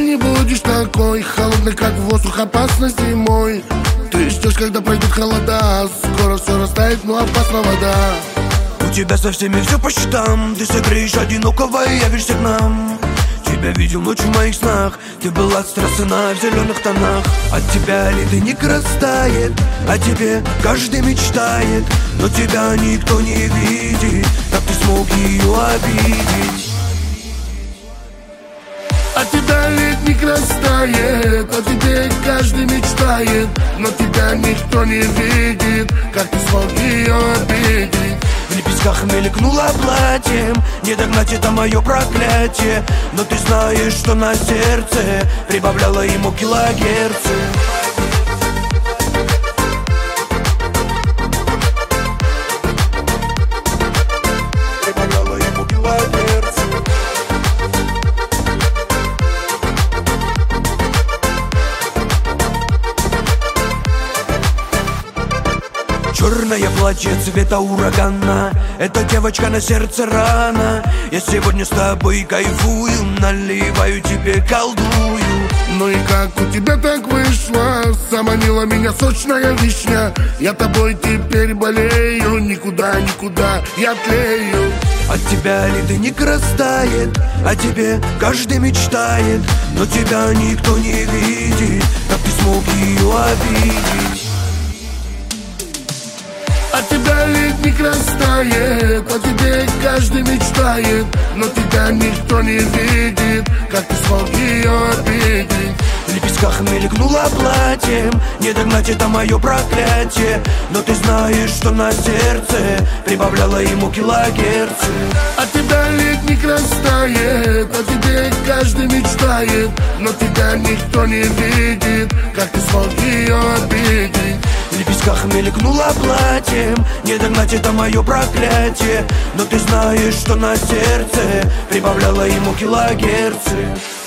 не будешь такой холодный, как воздух, опасно зимой. Ты ждешь, когда пройдут холода, скоро все растает, но опасна вода. У тебя со всеми все по счетам, ты согреешь одинокого и явишься к нам. Тебя видел ночью в моих снах, ты была страстна в зеленых тонах. От тебя ледник растает, о тебе каждый мечтает, но тебя никто не видит, как ты смог ее обидеть. От тебя ледник растает, о тебе каждый мечтает, но тебя никто не видит, как ты смог ее обидеть. В лепестках мелькнуло платьем, не догнать это мое проклятие, но ты знаешь, что на сердце прибавляло ему килогерцы. Прибавляло ему килогерцы. Черное платье цвета урагана, эта девочка на сердце рана. Я сегодня с тобой кайфую, наливаю тебе, колдую. Ну и как у тебя так вышло? Заманила меня сочная вишня. Я тобой теперь болею, никуда, никуда я тлею. От тебя ледник растает, о тебе каждый мечтает, но тебя никто не видит, как ты смог ее обидеть. От тебя ледник растает, о тебе каждый мечтает, но тебя никто не видит, как ты смог ее обидеть. В лепестках мелькнуло платьем, не догнать это мое проклятие, но ты знаешь, что на сердце прибавляло ему килогерцы. От тебя ледник растает, о тебе каждый мечтает, но тебя никто не видит, как ты смог ее обидеть. В лепестках мелькнуло платьем, не догнать это мое проклятие, но ты знаешь, что на сердце прибавляло ему килогерцы.